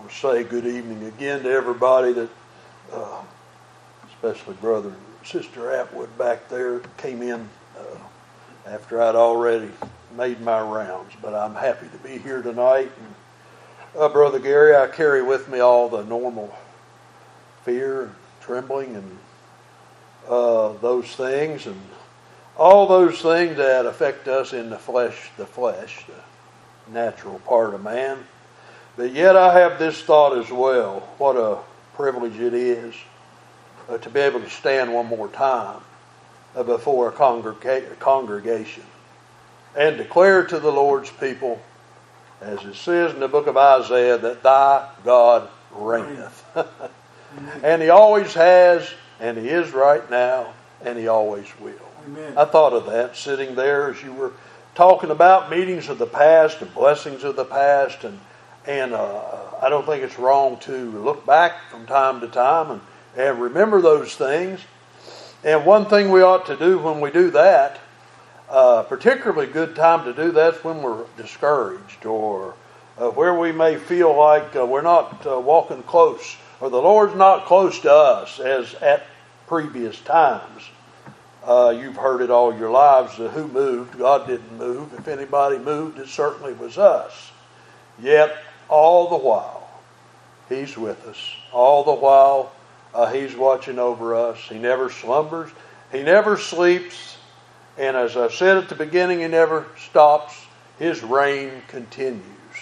want to say good evening again to everybody that, especially Brother and Sister Atwood back there, came in after I'd already made my rounds. But I'm happy to be here tonight. And, Brother Gary, I carry with me all the normal fear and trembling and those things, and all those things that affect us in the flesh, the natural part of man. But yet I have this thought as well. What a privilege it is to be able to stand one more time before a congregation and declare to the Lord's people, as it says in the book of Isaiah, that thy God reigneth. And He always has, and He is right now, and He always will. Amen. I thought of that sitting there as you were talking about meetings of the past and blessings of the past, and I don't think it's wrong to look back from time to time and remember those things. And one thing we ought to do when we do that, particularly good time to do that's when we're discouraged, or where we may feel like we're not walking close, or the Lord's not close to us as at previous times. You've heard it all your lives. Who moved? God didn't move. If anybody moved, it certainly was us. Yet, all the while, He's with us. All the while, He's watching over us. He never slumbers. He never sleeps. And as I said at the beginning, He never stops. His reign continues.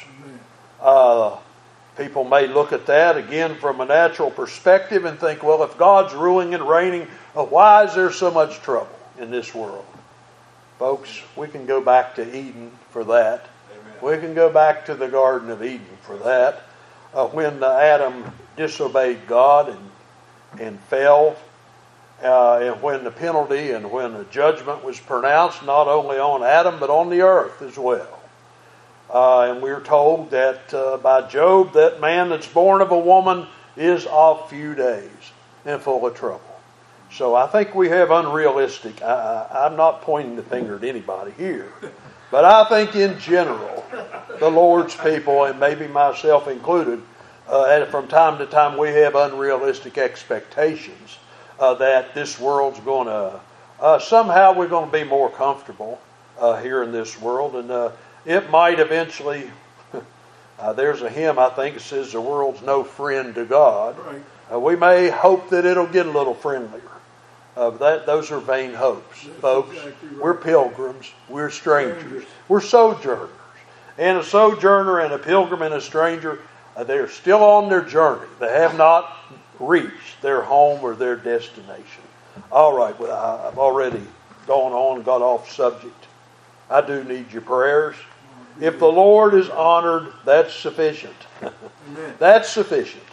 People may look at that again from a natural perspective and think, well, if God's ruling and reigning, why is there so much trouble in this world? Folks, we can go back to Eden for that. Amen. We can go back to the Garden of Eden for that. When Adam disobeyed God and fell, and when the penalty and when the judgment was pronounced not only on Adam but on the earth as well. And we're told that by Job, that man that's born of a woman is of few days and full of trouble. So I think we have unrealistic, I'm not pointing the finger at anybody here, but I think in general, the Lord's people, and maybe myself included, from time to time we have unrealistic expectations that this world's going to, somehow we're going to be more comfortable here in this world, and it might eventually, there's a hymn I think that says the world's no friend to God. Right. We may hope that it'll get a little friendlier. Those are vain hopes, folks. Exactly right. We're pilgrims. We're strangers. We're sojourners. And a sojourner and a pilgrim and a stranger, they're still on their journey. They have not reached their home or their destination. All right, well, I've already gone on and got off subject. I do need your prayers. If the Lord is honored, that's sufficient. That's sufficient.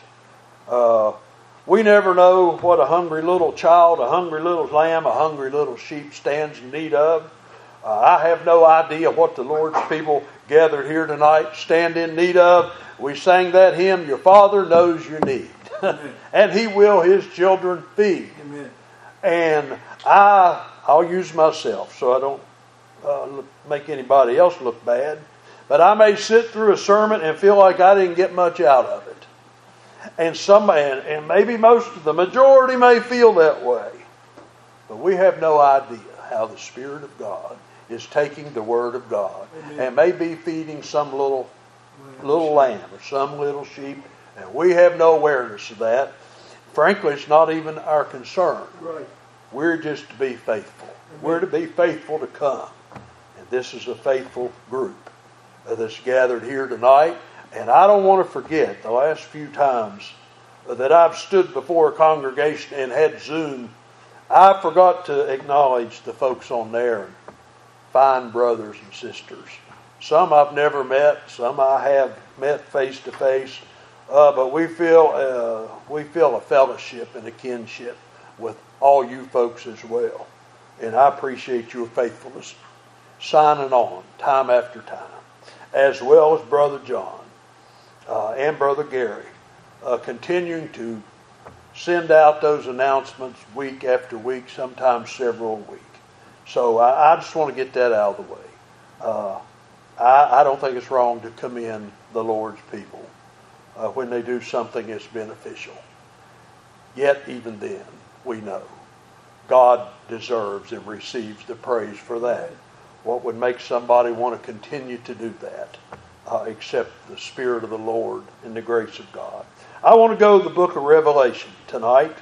We never know what a hungry little child, a hungry little lamb, a hungry little sheep stands in need of. I have no idea what the Lord's people gathered here tonight stand in need of. We sang that hymn, Your Father Knows Your Need. And He will His children feed. Amen. And I'll use myself so I don't make anybody else look bad. But I may sit through a sermon and feel like I didn't get much out of it. And maybe the majority may feel that way. But we have no idea how the Spirit of God is taking the Word of God. Amen. And maybe feeding some little lamb or some little sheep. And we have no awareness of that. Frankly, it's not even our concern. Right. We're just to be faithful. Amen. We're to be faithful to come. And this is a faithful group that's gathered here tonight. And I don't want to forget the last few times that I've stood before a congregation and had Zoom, I forgot to acknowledge the folks on there, fine brothers and sisters. Some I've never met, some I have met face to face, but we feel a fellowship and a kinship with all you folks as well. And I appreciate your faithfulness, signing on time after time, as well as Brother John. And Brother Gary, continuing to send out those announcements week after week, sometimes several a week. So I just want to get that out of the way. I don't think it's wrong to commend the Lord's people when they do something that's beneficial. Yet even then, we know God deserves and receives the praise for that. What would make somebody want to continue to do that except the Spirit of the Lord and the grace of God? I want to go to the book of Revelation tonight.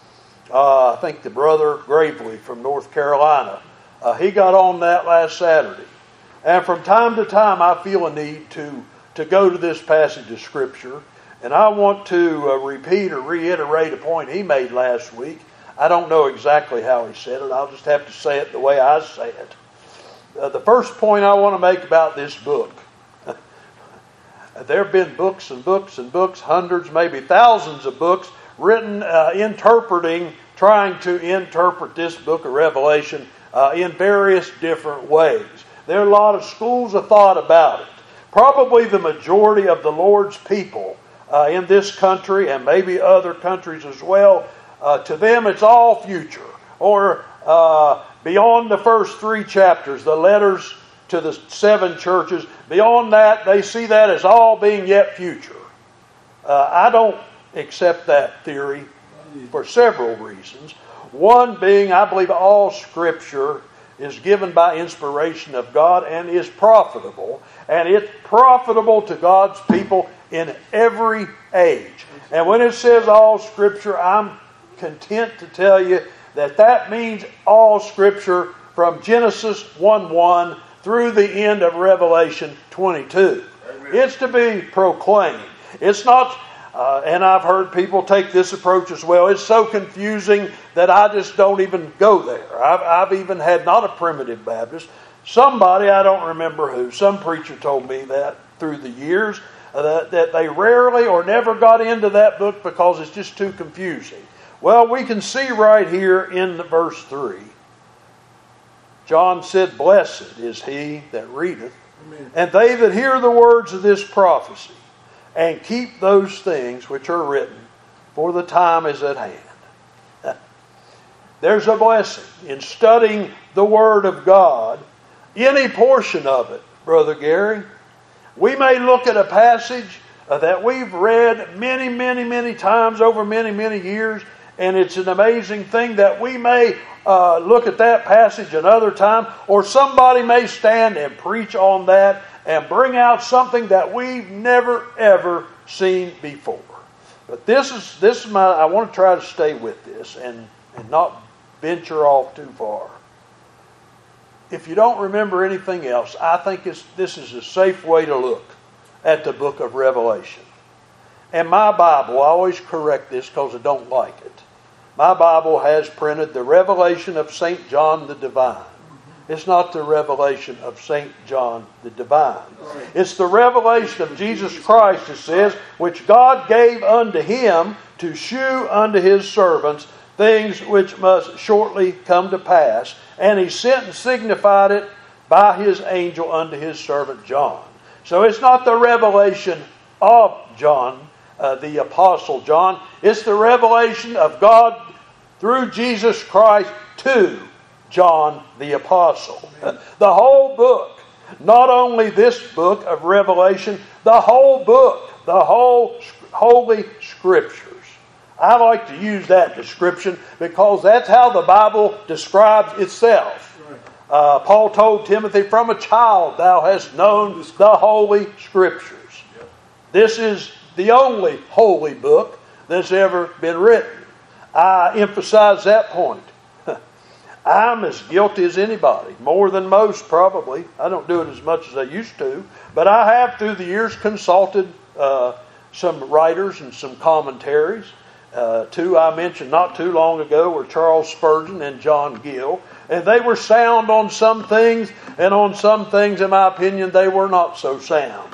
I think the brother Gravely from North Carolina, he got on that last Saturday. And from time to time I feel a need to go to this passage of Scripture. And I want to repeat or reiterate a point he made last week. I don't know exactly how he said it. I'll just have to say it the way I say it. The first point I want to make about this book. There have been books and books and books, hundreds, maybe thousands of books written trying to interpret this book of Revelation in various different ways. There are a lot of schools of thought about it. Probably the majority of the Lord's people in this country and maybe other countries as well, to them it's all future. Or beyond the first 3 chapters, the letters to the 7 churches, beyond that they see that as all being yet future. I don't accept that theory for several reasons. One being, I believe all Scripture is given by inspiration of God and is profitable. And it's profitable to God's people in every age. And when it says all Scripture, I'm content to tell you that means all Scripture from Genesis 1:1 through the end of Revelation 22. Amen. It's to be proclaimed. It's not, and I've heard people take this approach as well, it's so confusing that I just don't even go there. I've even had, not a primitive Baptist, somebody, I don't remember who, some preacher told me that through the years, that they rarely or never got into that book because it's just too confusing. Well, we can see right here in the verse 3, John said, "Blessed is he that readeth, Amen. And they that hear the words of this prophecy, and keep those things which are written, for the time is at hand." There's a blessing in studying the Word of God, any portion of it, Brother Gary. We may look at a passage that we've read many, many, many times over many, many years, and it's an amazing thing that we may look at that passage another time, or somebody may stand and preach on that and bring out something that we've never ever seen before. But this is my, I want to try to stay with this and not venture off too far. If you don't remember anything else, I think this is a safe way to look at the book of Revelation. And my Bible, I always correct this because I don't like it. My Bible has printed the Revelation of St. John the Divine. It's not the revelation of St. John the Divine. It's the revelation of Jesus Christ, it says, which God gave unto him to shew unto his servants things which must shortly come to pass. And he sent and signified it by his angel unto his servant John. So it's not the revelation of John, the Apostle John. It's the revelation of God through Jesus Christ to John the Apostle. The whole book, not only this book of Revelation, the whole book, the whole Holy Scriptures. I like to use that description because that's how the Bible describes itself. Paul told Timothy, "From a child thou hast known the Holy Scriptures." This is the only holy book that's ever been written. I emphasize that point. I'm as guilty as anybody, more than most probably. I don't do it as much as I used to, but I have through the years consulted some writers and some commentaries. 2 I mentioned not too long ago were Charles Spurgeon and John Gill, and they were sound on some things, and on some things, in my opinion, they were not so sound.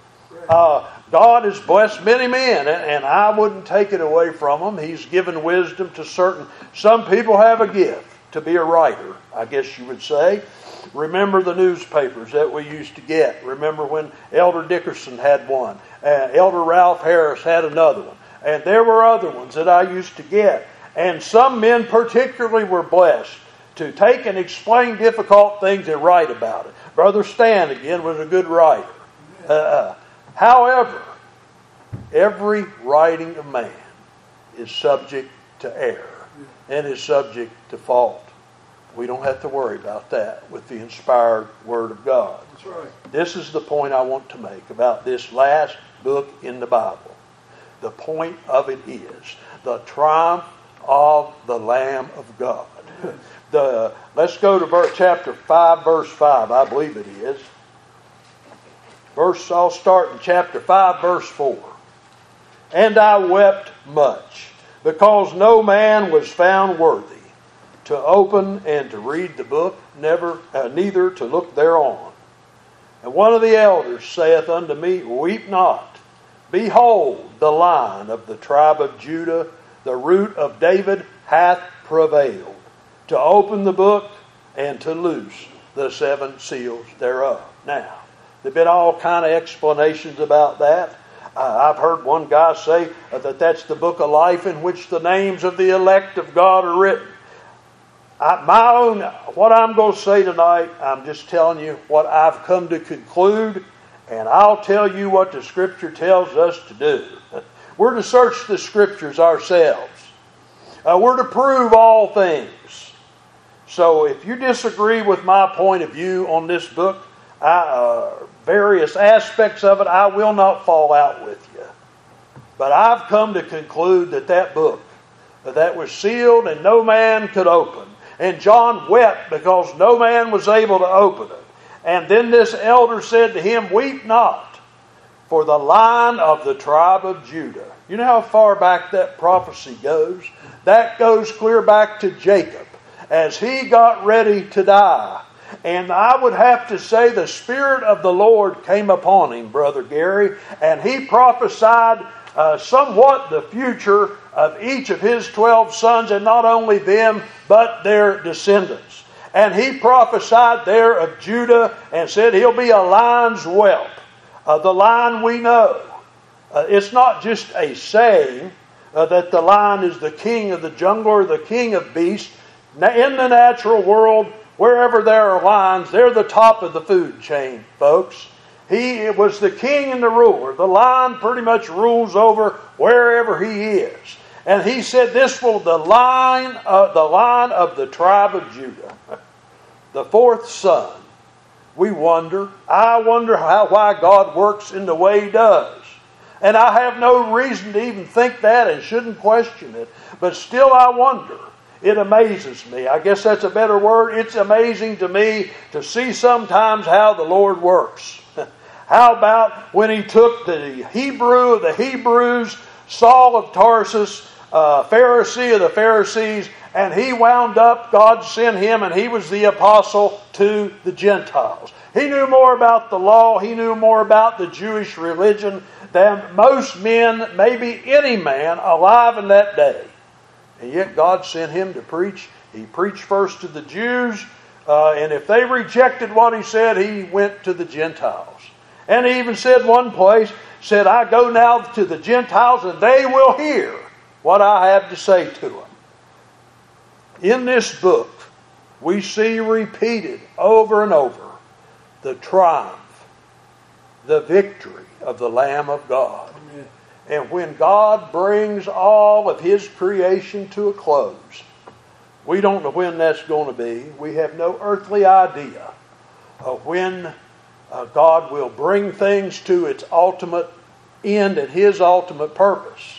God has blessed many men, and I wouldn't take it away from them. He's given wisdom to certain. Some people have a gift to be a writer, I guess you would say. Remember the newspapers that we used to get. Remember when Elder Dickerson had one. Elder Ralph Harris had another one. And there were other ones that I used to get. And some men particularly were blessed to take and explain difficult things and write about it. Brother Stan, again, was a good writer. However, Every writing of man is subject to error and is subject to fault. We don't have to worry about that with the inspired Word of God. That's right. This is the point I want to make about this last book in the Bible. The point of it is the triumph of the Lamb of God. Let's go to chapter 5, verse 5. I believe it is. I'll start in chapter 5, verse 4. And I wept much, because no man was found worthy to open and to read the book, neither to look thereon. And one of the elders saith unto me, Weep not. Behold, the Lion of the tribe of Judah, the root of David, hath prevailed to open the book and to loose the 7 seals thereof. Now, there have been all kind of explanations about that. I've heard one guy say that that's the book of life in which the names of the elect of God are written. What I'm going to say tonight, I'm just telling you what I've come to conclude, and I'll tell you what the Scripture tells us to do. We're to search the Scriptures ourselves. We're to prove all things. So if you disagree with my point of view on this book, various aspects of it, I will not fall out with you. But I've come to conclude that book that was sealed and no man could open. And John wept because no man was able to open it. And then this elder said to him, Weep not, for the Lion of the tribe of Judah. You know how far back that prophecy goes? That goes clear back to Jacob, as he got ready to die. And I would have to say the Spirit of the Lord came upon him, Brother Gary, and he prophesied somewhat the future of each of his 12 sons, and not only them, but their descendants. And he prophesied there of Judah and said he'll be a lion's whelp. The lion we know. It's not just a saying that the lion is the king of the jungle or the king of beasts. In the natural world, wherever there are lions, they're the top of the food chain, folks. He was the king and the ruler. The lion pretty much rules over wherever he is. And he said this will the line of the tribe of Judah. The 4th son. I wonder why God works in the way He does. And I have no reason to even think that and shouldn't question it. But still I wonder. It amazes me. I guess that's a better word. It's amazing to me to see sometimes how the Lord works. How about when He took the Hebrew of the Hebrews, Saul of Tarsus, Pharisee of the Pharisees, and he wound up, God sent him, and he was the apostle to the Gentiles. He knew more about the law, he knew more about the Jewish religion than most men, maybe any man alive in that day. And yet God sent him to preach. He preached first to the Jews, and if they rejected what he said, he went to the Gentiles. And he even said one place, said, I go now to the Gentiles and they will hear what I have to say to them. In this book, we see repeated over and over the triumph, the victory of the Lamb of God. Amen. And when God brings all of His creation to a close, we don't know when that's going to be. We have no earthly idea of when God will bring things to its ultimate end and His ultimate purpose.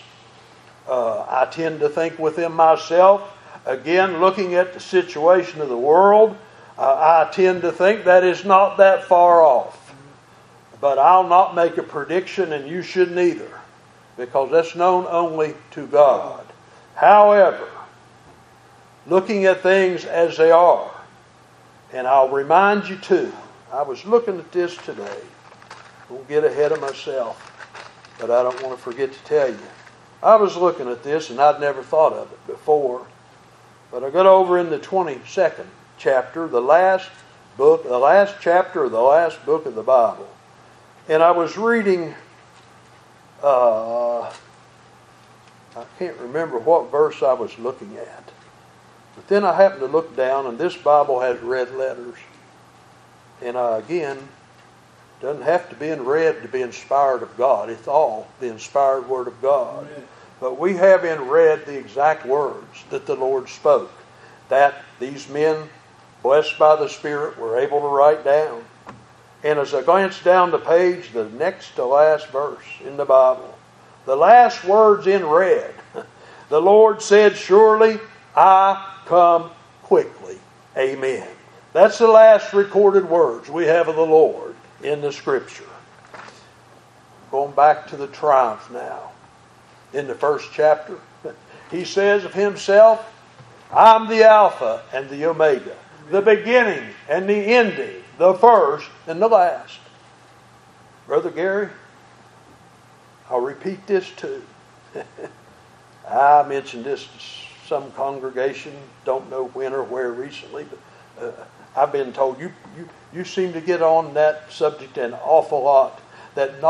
I tend to think within myself, again, looking at the situation of the world, I tend to think that is not that far off. But I'll not make a prediction, and you shouldn't either, because that's known only to God. However, looking at things as they are, and I'll remind you too, I was looking at this today. I won't get ahead of myself, but I don't want to forget to tell you. I was looking at this, and I'd never thought of it before. But I got over in the 22nd chapter, the last chapter of the last book of the Bible. And I was reading, I can't remember what verse I was looking at. But then I happened to look down, and this Bible has red letters. And again, Doesn't have to be read to be inspired of God. It's all the inspired Word of God. Amen. But we have in read the exact words that the Lord spoke, that these men, blessed by the Spirit, were able to write down. And as I glance down the page, the next to last verse in the Bible, the last words in red, the Lord said, "Surely I come quickly. Amen." That's the last recorded words we have of the Lord in the Scripture. Going back to the triumph now. In the first chapter, He says of Himself, "I'm the Alpha and the Omega, the beginning and the ending, the first and the last." Brother Gary, I'll repeat this too. I mentioned this to some congregation, don't know when or where recently, but I've been told you seem to get on that subject an awful lot, that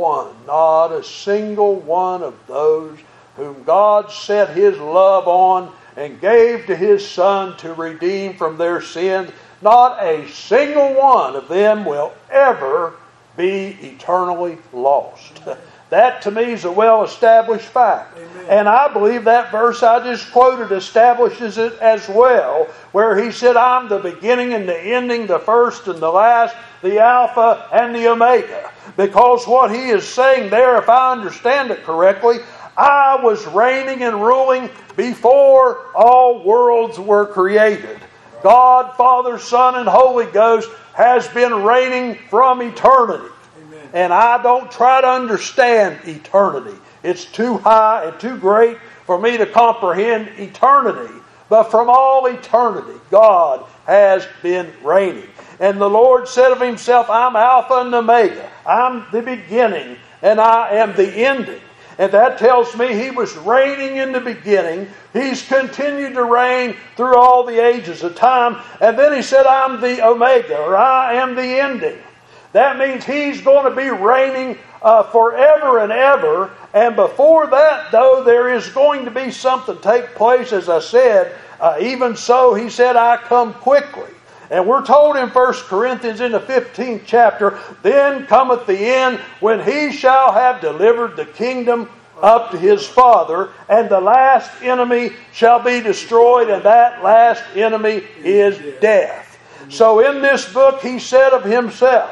not a single one of those whom God set His love on and gave to His Son to redeem from their sins, not a single one of them will ever be eternally lost. That to me is a well-established fact. Amen. And I believe that verse I just quoted establishes it as well, where He said, "I'm the beginning and the ending, the first and the last, the Alpha and the Omega." Because what He is saying there, if I understand it correctly, I was reigning and ruling before all worlds were created. God, Father, Son, and Holy Ghost has been reigning from eternity. Amen. And I don't try to understand eternity. It's too high and too great for me to comprehend eternity. But from all eternity, God has been reigning. And the Lord said of Himself, "I'm Alpha and Omega. I'm the beginning and I am the ending." And that tells me He was reigning in the beginning. He's continued to reign through all the ages of time. And then He said, "I'm the Omega," or "I am the ending." That means He's going to be reigning forever and ever. And before that, though, there is going to be something take place, as I said. Even so, He said, "I come quickly." And we're told in 1 Corinthians in the 15th chapter, "Then cometh the end, when He shall have delivered the kingdom up to His Father, and the last enemy shall be destroyed, and that last enemy is death." So in this book He said of Himself,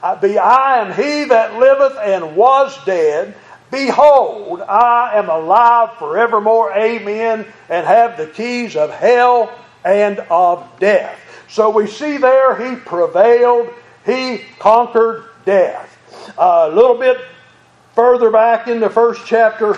"I am He that liveth and was dead. Behold, I am alive forevermore. Amen. And have the keys of hell and of death." So we see there He prevailed. He conquered death. A little bit further back in the first chapter,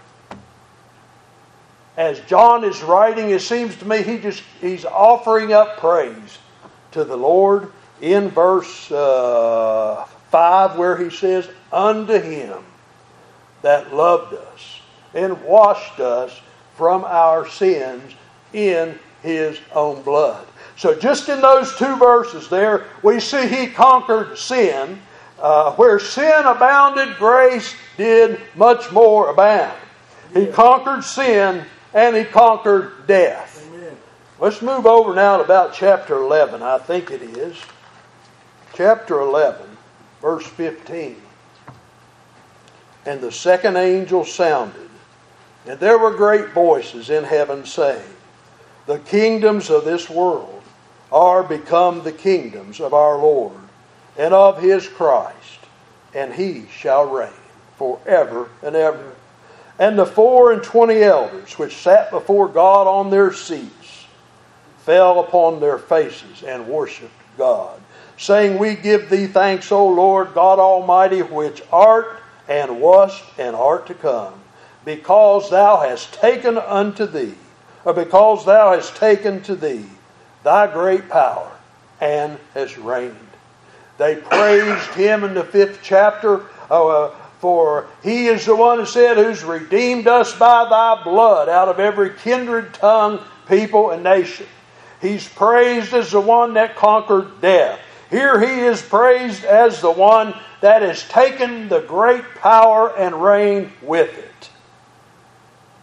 as John is writing, it seems to me he's offering up praise to the Lord in verse 5, where he says, "Unto Him that loved us and washed us from our sins in His own blood." So just in those two verses there, we see He conquered sin. Where sin abounded, grace did much more abound. He conquered sin and He conquered death. Amen. Let's move over now to about chapter 11, I think it is. Chapter 11, verse 15. "And the second angel sounded, and there were great voices in heaven saying, The kingdoms of this world are become the kingdoms of our Lord and of His Christ, and He shall reign forever and ever. And the 24 elders which sat before God on their seats fell upon their faces and worshipped God, saying, We give Thee thanks, O Lord God Almighty, which art and wast and art to come, because Thou hast taken unto Thee, or because Thou hast taken to Thee Thy great power, and hast reigned. They praised Him in the 5th chapter, for He is the one who said, who's redeemed us by Thy blood out of every kindred, tongue, people, and nation. He's praised as the one that conquered death. Here He is praised as the one that has taken the great power and reigned with it.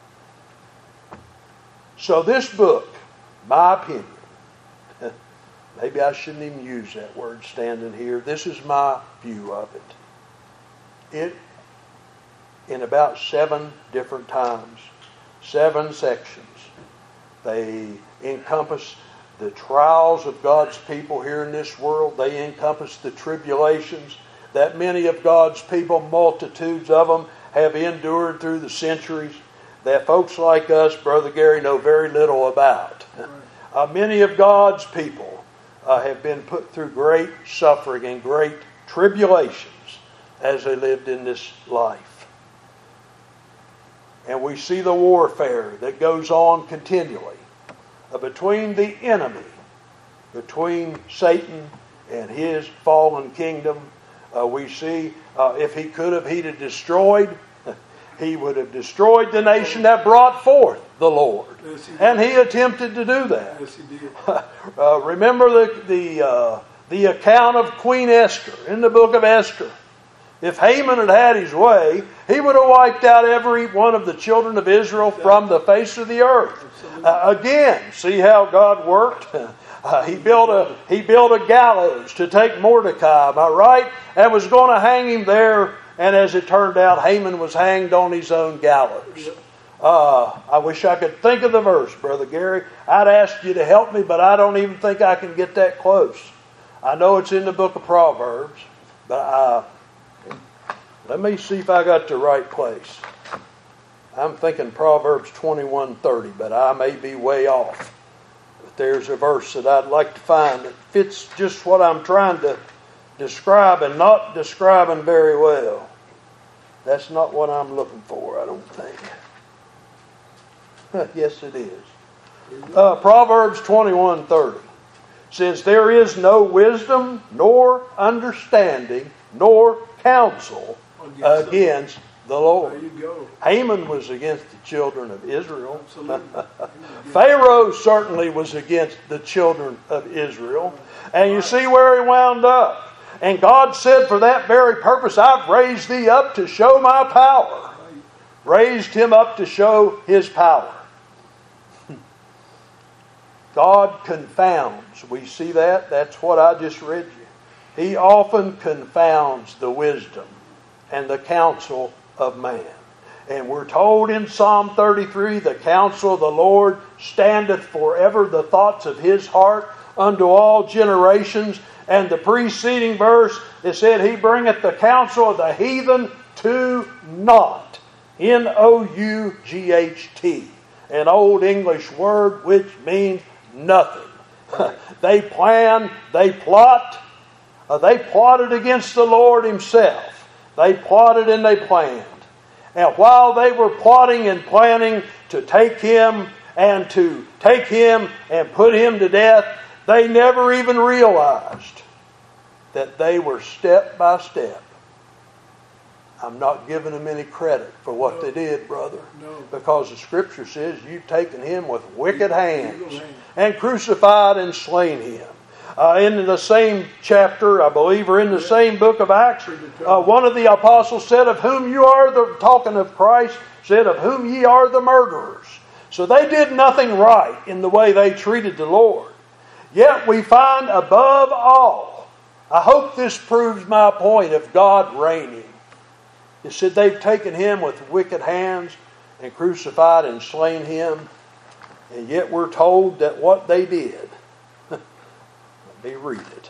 So this book, my opinion, Maybe I shouldn't even use that word standing here. This is my view of it. In about 7 different times, 7 sections, they encompass the trials of God's people here in this world. They encompass the tribulations that many of God's people, multitudes of them, have endured through the centuries, that folks like us, Brother Gary, know very little about. Many of God's people have been put through great suffering and great tribulations as they lived in this life. And we see the warfare that goes on continually between the enemy, between Satan and his fallen kingdom. We see if he could have, he'd have destroyed. He would have destroyed the nation that brought forth the Lord. Yes, and he attempted to do that. Yes, he did. Remember the account of Queen Esther in the book of Esther. If Haman had had his way, he would have wiped out every one of the children of Israel from the face of the earth. Again, see how God worked? He built a gallows to take Mordecai, am I right? And was going to hang him there. And as it turned out, Haman was hanged on his own gallows. I wish I could think of the verse, Brother Gary. I'd ask you to help me, but I don't even think I can get that close. I know it's in the book of Proverbs, but let me see if I got the right place. I'm thinking Proverbs 21:30, but I may be way off. But there's a verse that I'd like to find that fits just what I'm trying to describe and not describing very well. That's not what I'm looking for, I don't think. Yes, it is. Proverbs 21:30 says, "There is no wisdom, nor understanding, nor counsel against the Lord." There you go. Haman was against the children of Israel. Absolutely. Pharaoh certainly was against the children of Israel. And you see where he wound up. And God said, for that very purpose, I've raised thee up to show my power. Raised him up to show his power. God confounds. We see that. That's what I just read you. He often confounds the wisdom and the counsel of man. And we're told in Psalm 33, the counsel of the Lord standeth forever, the thoughts of his heart unto all generations. And the preceding verse, it said, he bringeth the counsel of the heathen to naught. N-O-U-G-H-T. An old English word which means nothing. They plan, they plot. They plotted against the Lord himself. They plotted and they planned. And while they were plotting and planning to take him and put him to death, they never even realized that they were step by step. I'm not giving them any credit for what they did, brother. No. Because the Scripture says you've taken him with wicked hands and crucified and slain him. In the same chapter, I believe, or in the same book of Acts, one of the apostles said, of whom you are talking of Christ, said, of whom ye are the murderers. So they did nothing right in the way they treated the Lord. Yet we find above all, I hope this proves my point of God reigning. It said they've taken him with wicked hands and crucified and slain him. And yet we're told that what they did, let me read it.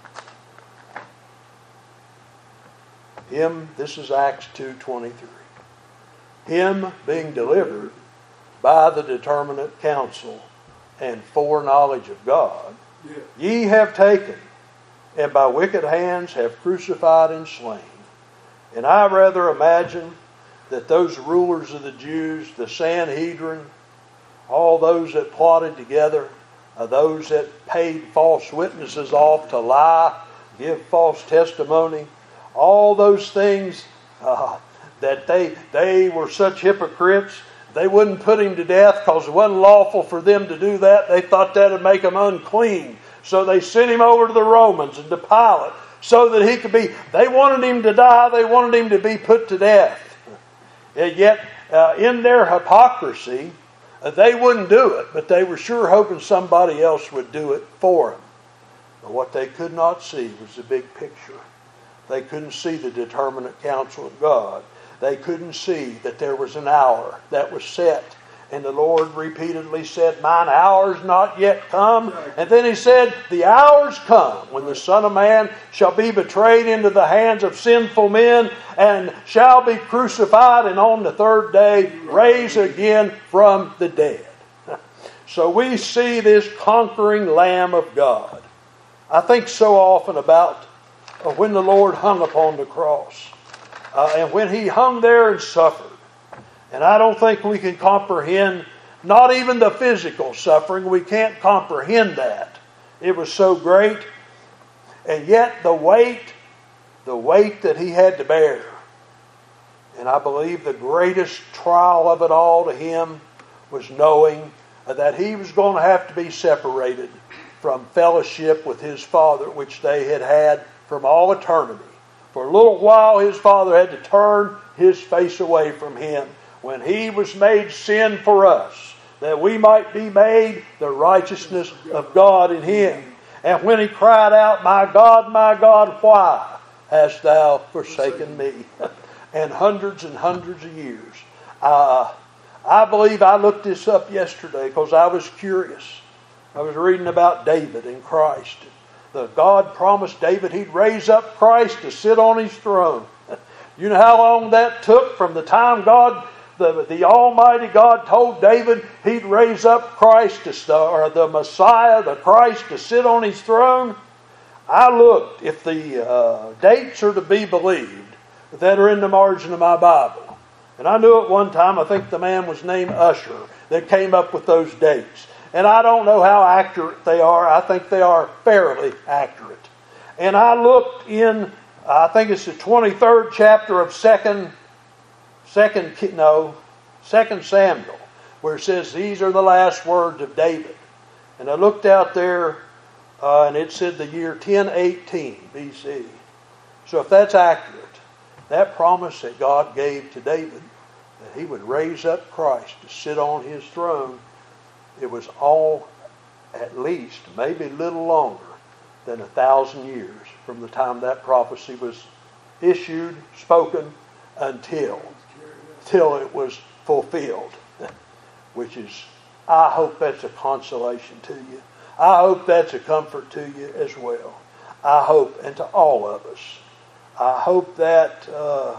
This is Acts 2:23. Him being delivered by the determinate counsel and foreknowledge of God, ye have taken, and by wicked hands have crucified and slain. And I rather imagine that those rulers of the Jews, the Sanhedrin, all those that plotted together, those that paid false witnesses off to lie, give false testimony, all those things that they were such hypocrites. They wouldn't put him to death because it wasn't lawful for them to do that. They thought that would make him unclean. So they sent him over to the Romans and to Pilate so that he could be, they wanted him to die, they wanted him to be put to death. And yet, in their hypocrisy, they wouldn't do it, but they were sure hoping somebody else would do it for them. But what they could not see was the big picture. They couldn't see the determinate counsel of God. They couldn't see that there was an hour that was set. And the Lord repeatedly said, mine hour's not yet come. And then He said, the hour's come when the Son of Man shall be betrayed into the hands of sinful men and shall be crucified and on the third day raised again from the dead. So we see this conquering Lamb of God. I think so often about when the Lord hung upon the cross. And when He hung there and suffered. And I don't think we can comprehend, not even the physical suffering, we can't comprehend that. It was so great. And yet the weight that He had to bear. And I believe the greatest trial of it all to Him was knowing that He was going to have to be separated from fellowship with His Father, which they had had from all eternity. For a little while His Father had to turn His face away from Him when He was made sin for us, that we might be made the righteousness of God in Him. And when He cried out, my God, why hast Thou forsaken me? And hundreds of years. I believe I looked this up yesterday because I was curious. I was reading about David and Christ. God promised David He'd raise up Christ to sit on His throne. You know how long that took from the time the Almighty God told David He'd raise up Christ, or the Messiah, the Christ, to sit on His throne? I looked, if the dates are to be believed, that are in the margin of my Bible. And I knew at one time, I think the man was named Usher, that came up with those dates. And I don't know how accurate they are. I think they are fairly accurate. And I looked in, I think it's the 23rd chapter of 2 Samuel, where it says these are the last words of David. And I looked out there, and it said the year 1018 BC. So if that's accurate, that promise that God gave to David, that He would raise up Christ to sit on His throne, it was all at least, maybe a little longer than 1,000 years from the time that prophecy was issued, spoken, until it was fulfilled. Which is, I hope that's a consolation to you. I hope that's a comfort to you as well. I hope, and to all of us. I hope that,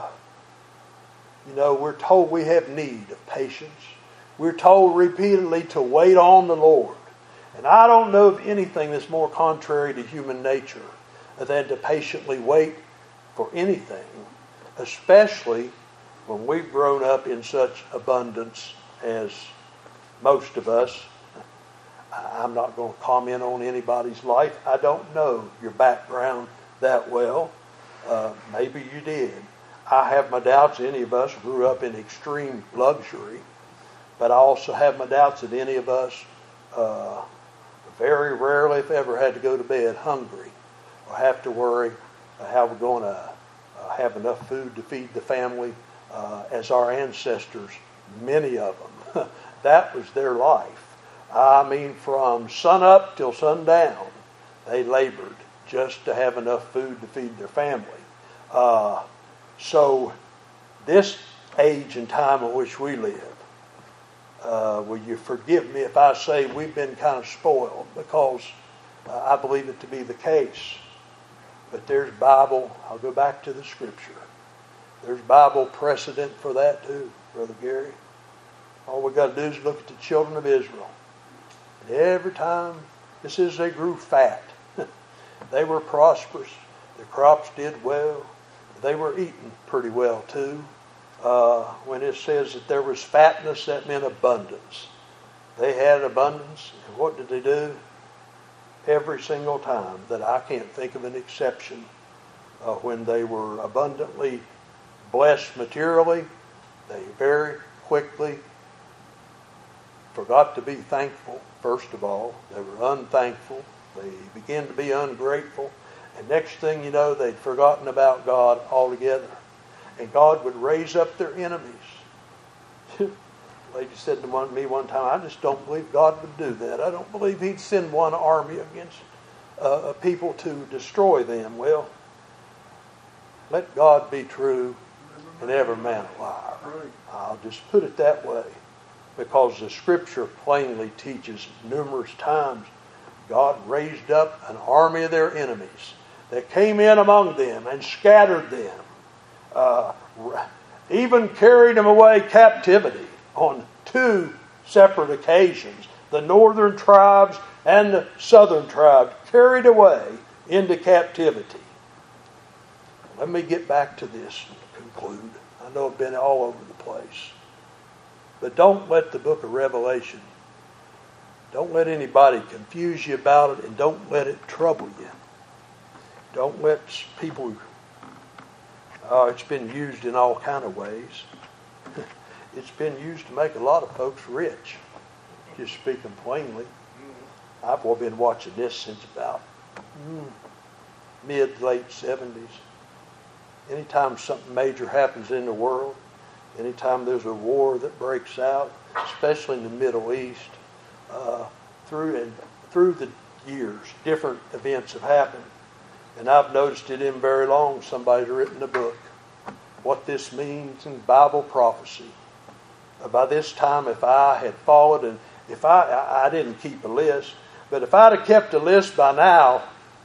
we're told we have need of patience. We're told repeatedly to wait on the Lord. And I don't know of anything that's more contrary to human nature than to patiently wait for anything, especially when we've grown up in such abundance as most of us. I'm not going to comment on anybody's life. I don't know your background that well. Maybe you did. I have my doubts any of us grew up in extreme luxury. But I also have my doubts that any of us very rarely, if ever, had to go to bed hungry or have to worry how we're going to have enough food to feed the family as our ancestors, many of them. That was their life. I mean, from sun up till sundown, they labored just to have enough food to feed their family. So this age and time in which we live, will you forgive me if I say we've been kind of spoiled, because I believe it to be the case. But there's Bible, I'll go back to the Scripture. There's Bible precedent for that too, Brother Gary. All we got to do is look at the children of Israel. And every time, this is, they grew fat. They were prosperous. Their crops did well. They were eating pretty well too. When it says that there was fatness, that meant abundance. They had abundance. And what did they do? Every single time, that I can't think of an exception, when they were abundantly blessed materially, they very quickly forgot to be thankful. First of all, they were unthankful. They began to be ungrateful. And next thing you know, they'd forgotten about God altogether. And God would raise up their enemies. A lady said to me one time, I just don't believe God would do that. I don't believe He'd send one army against people to destroy them. Well, let God be true and every man a liar. I'll just put it that way, because the Scripture plainly teaches numerous times God raised up an army of their enemies that came in among them and scattered them, even carried them away captivity on 2 separate occasions. The northern tribes and the southern tribes carried away into captivity. Let me get back to this and conclude. I know I've been all over the place. But don't let the book of Revelation, don't let anybody confuse you about it, and don't let it trouble you. Don't let people, it's been used in all kind of ways. It's been used to make a lot of folks rich, just speaking plainly. I've been watching this since about mid-late 70s. Anytime something major happens in the world, anytime there's a war that breaks out, especially in the Middle East, through the years, different events have happened. And I've noticed it in very long. Somebody's written a book, what this means in Bible prophecy. By this time, if I had followed, and if I didn't keep a list, but if I'd have kept a list by now,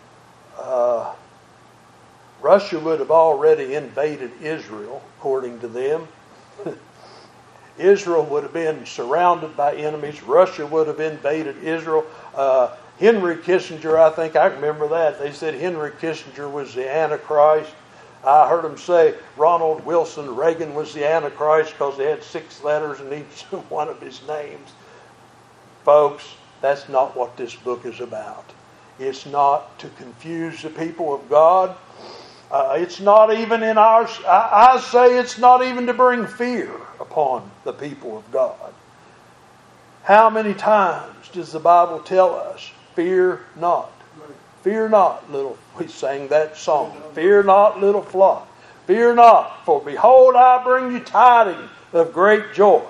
Russia would have already invaded Israel, according to them. Israel would have been surrounded by enemies. Russia would have invaded Israel. Henry Kissinger, I remember that. They said Henry Kissinger was the Antichrist. I heard them say Ronald Wilson Reagan was the Antichrist because they had 6 letters in each one of his names. Folks, that's not what this book is about. It's not to confuse the people of God. It's not even in our... I say it's not even to bring fear upon the people of God. How many times does the Bible tell us, fear not? Fear not, little... We sang that song. Fear not, little flock. Fear not, for behold, I bring you tidings of great joy.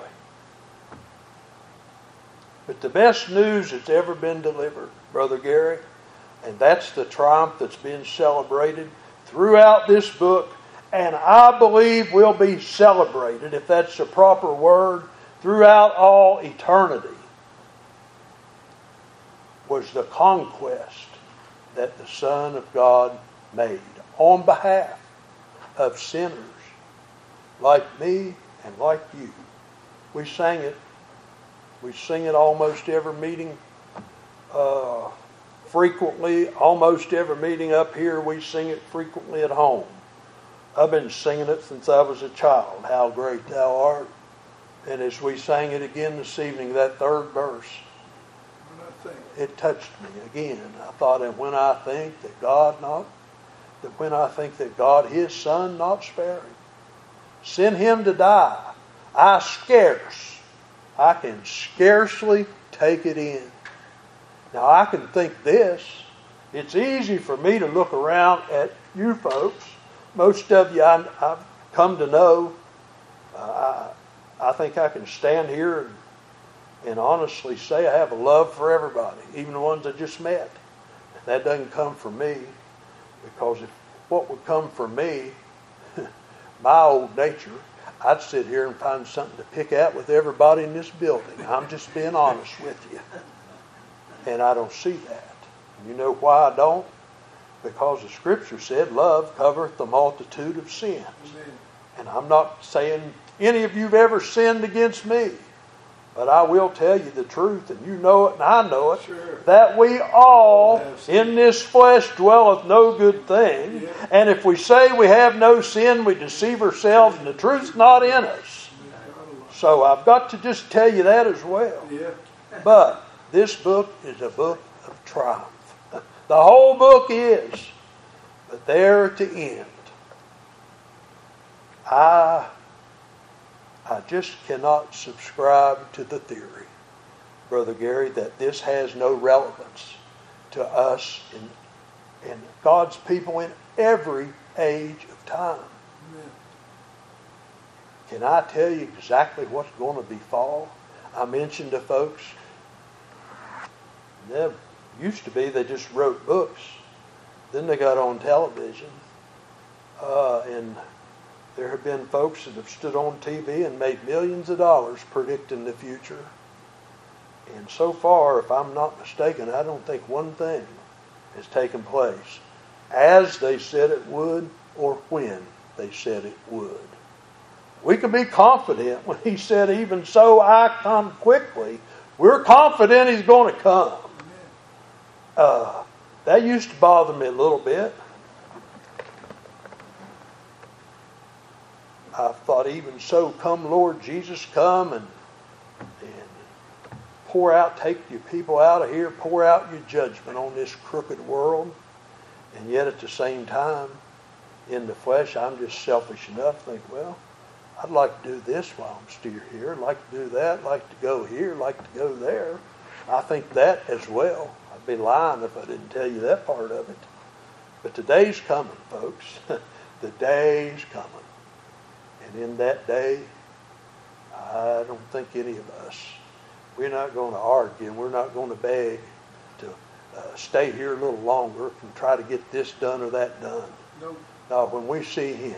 But the best news that's ever been delivered, Brother Gary, and that's the triumph that's being celebrated throughout this book, and I believe will be celebrated, if that's the proper word, throughout all eternity, was the conquest that the Son of God made on behalf of sinners like me and like you. We sang it. We sing it almost every meeting. Frequently, almost every meeting up here, we sing it frequently at home. I've been singing it since I was a child. How great thou art. And as we sang it again this evening, that 3rd verse, it touched me again. I thought, and when I think that God, His Son, not sparing, sent Him to die, I can scarcely take it in. Now I can think this. It's easy for me to look around at you folks. Most of you I've come to know. I think I can stand here and honestly say I have a love for everybody, even the ones I just met. That doesn't come from me, because if what would come from me, my old nature, I'd sit here and find something to pick at with everybody in this building. I'm just being honest with you. And I don't see that. And you know why I don't? Because the Scripture said, love covereth the multitude of sins. Amen. And I'm not saying any of you have ever sinned against me. But I will tell you the truth, and you know it and I know it, sure, that we all in this flesh dwelleth no good thing. Yeah. And if we say we have no sin, we deceive ourselves, and the truth's not in us. So I've got to just tell you that as well. Yeah. But this book is a book of triumph. The whole book is. But there at the end, I just cannot subscribe to the theory, Brother Gary, that this has no relevance to us and God's people in every age of time. Amen. Can I tell you exactly what's going to befall? I mentioned to folks, Used to be they just wrote books. Then they got on television. And there have been folks that have stood on TV and made millions of dollars predicting the future. And so far, if I'm not mistaken, I don't think one thing has taken place as they said it would or when they said it would. We can be confident when he said, even so I come quickly. We're confident he's going to come. That used to bother me a little bit. I thought, even so, come Lord Jesus, come and pour out, take your people out of here, pour out your judgment on this crooked world. And yet at the same time, in the flesh, I'm just selfish enough to think, well, I'd like to do this while I'm still here. I'd like to do that, I'd like to go here, I'd like to go there. I think that as well. I'd be lying if I didn't tell you that part of it. But the day's coming, folks. The day's coming. And in that day, I don't think any of us, we're not going to argue, and we're not going to beg to stay here a little longer and try to get this done or that done. Nope. No, when we see him,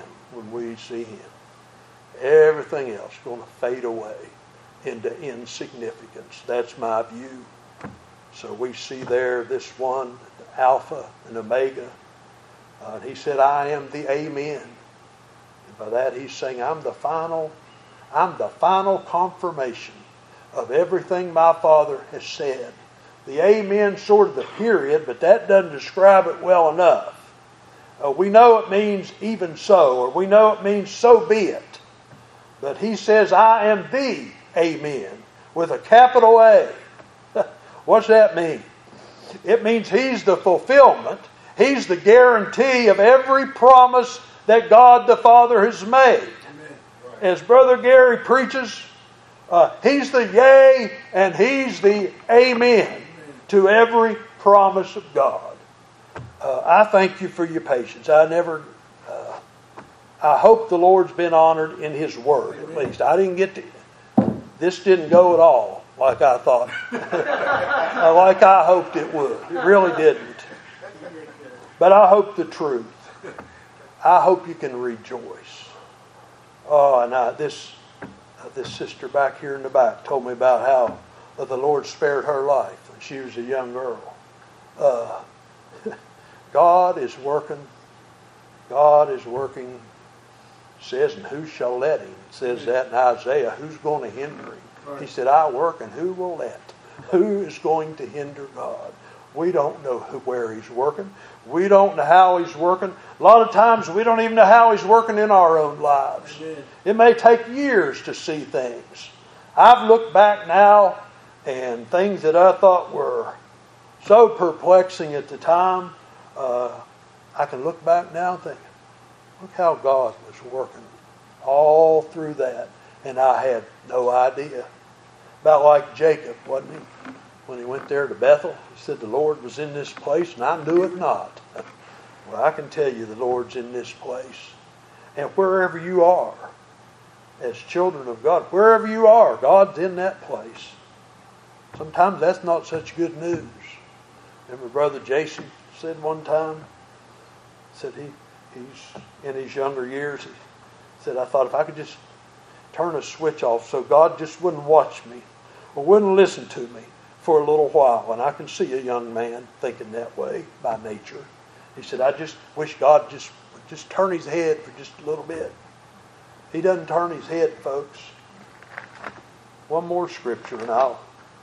everything else is going to fade away into insignificance. That's my view. So we see there this one, the Alpha and Omega. He said, I am the Amen. And by that he's saying, I'm the final confirmation of everything my Father has said. The Amen sort of the period, but that doesn't describe it well enough. We know it means even so, or we know it means so be it. But he says, I am the Amen, with a capital A. What's that mean? It means he's the fulfillment. He's the guarantee of every promise that God the Father has made. Right. As Brother Gary preaches, he's the yea and he's the amen to every promise of God. I thank you for your patience. I hope the Lord's been honored in his word, at least. This didn't go at all like I thought. Like I hoped it would. It really didn't. But I hope the truth. I hope you can rejoice. Oh, and this sister back here in the back told me about how the Lord spared her life when she was a young girl. God is working. God is working. It says, and who shall let him? It says that in Isaiah. Who's going to hinder him? Right. He said, I work, and who will let? Who is going to hinder God? We don't know where he's working. We don't know how he's working. A lot of times we don't even know how he's working in our own lives. Amen. It may take years to see things. I've looked back now, and things that I thought were so perplexing at the time, I can look back now and think, look how God was working all through that. And I had no idea. About like Jacob, wasn't he? When he went there to Bethel, he said the Lord was in this place and I knew it not. Well, I can tell you the Lord's in this place. And wherever you are, as children of God, wherever you are, God's in that place. Sometimes that's not such good news. Remember Brother Jason said one time, said he's in his younger years, he said, I thought if I could just turn a switch off so God just wouldn't watch me or wouldn't listen to me for a little while. And I can see a young man thinking that way by nature. He said, I just wish God would just turn his head for just a little bit. He doesn't turn his head, folks. One more scripture and I'll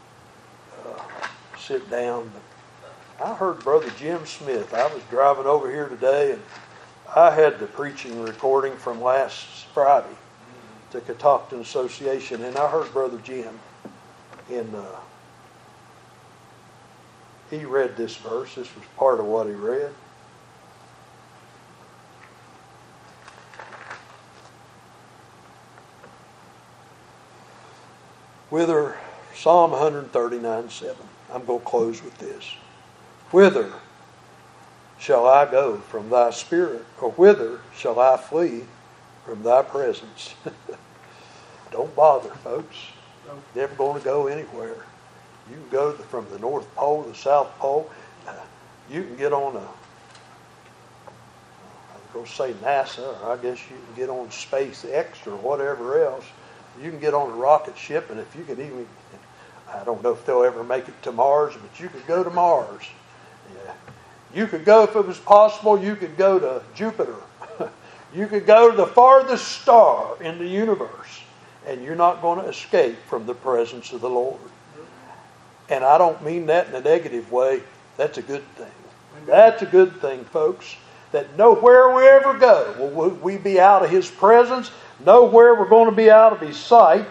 sit down. I heard Brother Jim Smith. I was driving over here today and I had the preaching recording from last Friday to Catoctin Association, and I heard Brother Jim he read this verse. This was part of what he read. Whither, Psalm 139:7. I'm going to close with this. Whither shall I go from thy spirit, or whither shall I flee from thy presence? Don't bother, folks. Never going to go anywhere. You can go from the North Pole to the South Pole. You can get on I was going to say NASA, or I guess you can get on SpaceX or whatever else. You can get on a rocket ship, and if you could even, I don't know if they'll ever make it to Mars, but you could go to Mars. Yeah. You could go, if it was possible, you could go to Jupiter. You could go to the farthest star in the universe, and you're not going to escape from the presence of the Lord. And I don't mean that in a negative way. That's a good thing. That's a good thing, folks. That nowhere we ever go will we be out of His presence. Nowhere we're going to be out of His sight.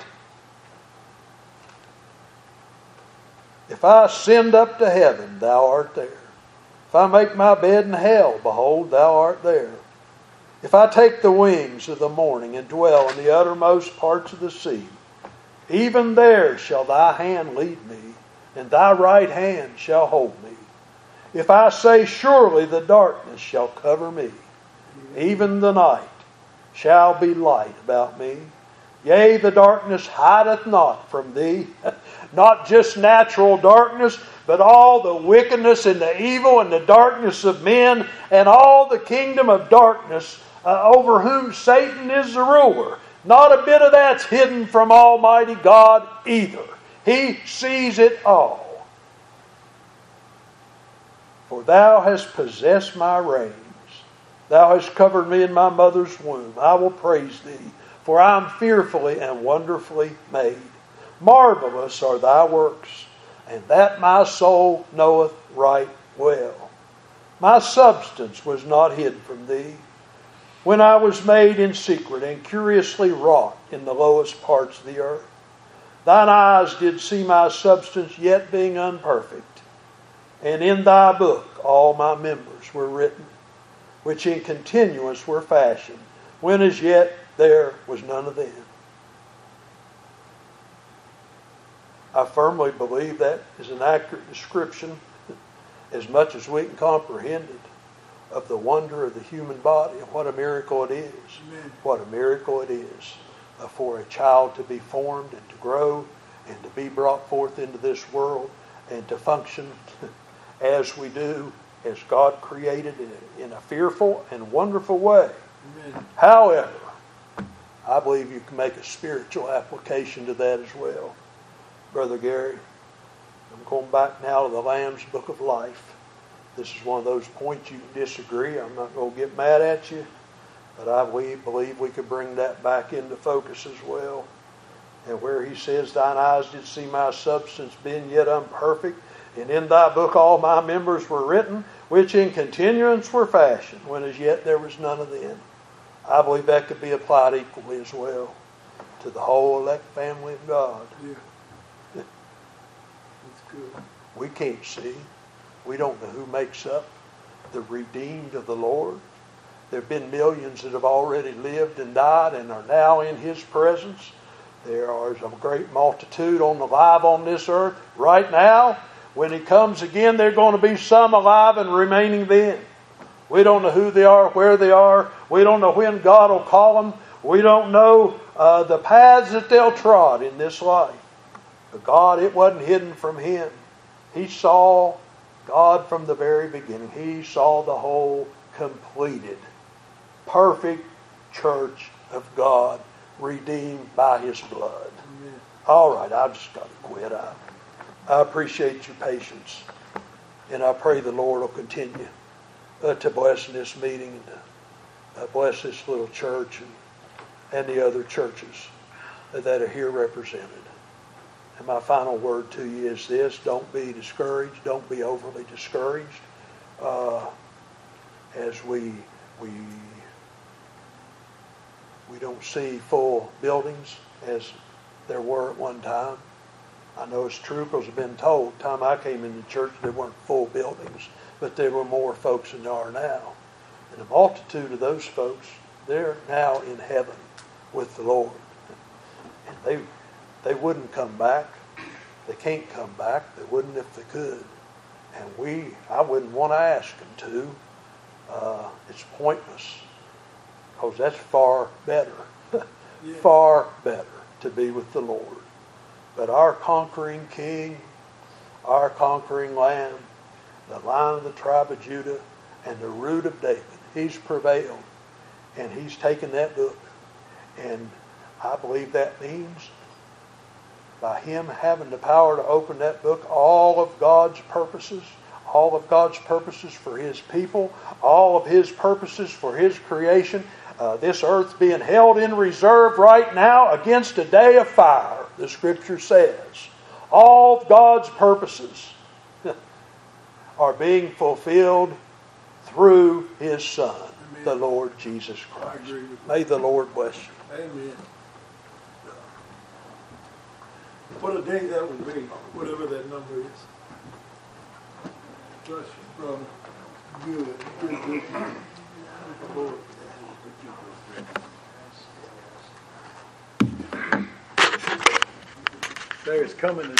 If I ascend up to heaven, Thou art there. If I make my bed in hell, behold, Thou art there. If I take the wings of the morning and dwell in the uttermost parts of the sea, even there shall Thy hand lead me, and Thy right hand shall hold me. If I say, surely the darkness shall cover me, even the night shall be light about me. Yea, the darkness hideth not from Thee. Not just natural darkness, but all the wickedness and the evil and the darkness of men and all the kingdom of darkness over whom Satan is the ruler. Not a bit of that's hidden from Almighty God either. He sees it all. For Thou hast possessed my reins. Thou hast covered me in my mother's womb. I will praise Thee, for I am fearfully and wonderfully made. Marvelous are Thy works, and that my soul knoweth right well. My substance was not hid from Thee, when I was made in secret and curiously wrought in the lowest parts of the earth. Thine eyes did see my substance yet being unperfect, and in Thy book all my members were written, which in continuance were fashioned, when as yet there was none of them. I firmly believe that is an accurate description, as much as we can comprehend it, of the wonder of the human body and what a miracle it is. Amen. What a miracle it is for a child to be formed and to grow and to be brought forth into this world and to function as we do, as God created in a fearful and wonderful way. Amen. However, I believe you can make a spiritual application to that as well. Brother Gary, I'm going back now to the Lamb's Book of Life. This is one of those points you can disagree. I'm not going to get mad at you, but I believe we could bring that back into focus as well. And where he says, Thine eyes did see my substance being yet unperfect, and in Thy book all my members were written, which in continuance were fashioned, when as yet there was none of them. I believe that could be applied equally as well to the whole elect family of God. Yeah. That's good. We can't see. We don't know who makes up the redeemed of the Lord. There have been millions that have already lived and died and are now in His presence. There is a great multitude alive on this earth right now. When He comes again, there are going to be some alive and remaining then. We don't know who they are, where they are. We don't know when God will call them. We don't know the paths that they'll trod in this life. But God, it wasn't hidden from Him. He saw God from the very beginning. He saw the whole completed, perfect church of God, redeemed by His blood. Amen. All right, I've just got to quit. I appreciate your patience. And I pray the Lord will continue to bless this meeting and to bless this little church and the other churches that are here represented. And my final word to you is this: don't be discouraged. Don't be overly discouraged. As we don't see full buildings as there were at one time. I know it's true because I've been told. The time I came into church, there weren't full buildings, but there were more folks than there are now. And a multitude of those folks, they're now in heaven with the Lord. And they wouldn't come back. They can't come back. They wouldn't if they could. And I wouldn't want to ask them to. It's pointless. Because that's far better. Far better to be with the Lord. But our conquering King, our conquering Lamb, the Lion of the tribe of Judah, and the Root of David. He's prevailed, and He's taken that book. And I believe that means by Him having the power to open that book, all of God's purposes for His people, all of His purposes for His creation, this earth being held in reserve right now against a day of fire, the Scripture says. All of God's purposes are being fulfilled through His Son, Amen. the Lord Jesus Christ. I agree with you. May the Lord bless you. Amen. What a day that will be, whatever that number is. Bless you, brother. Good. Lord. There's coming a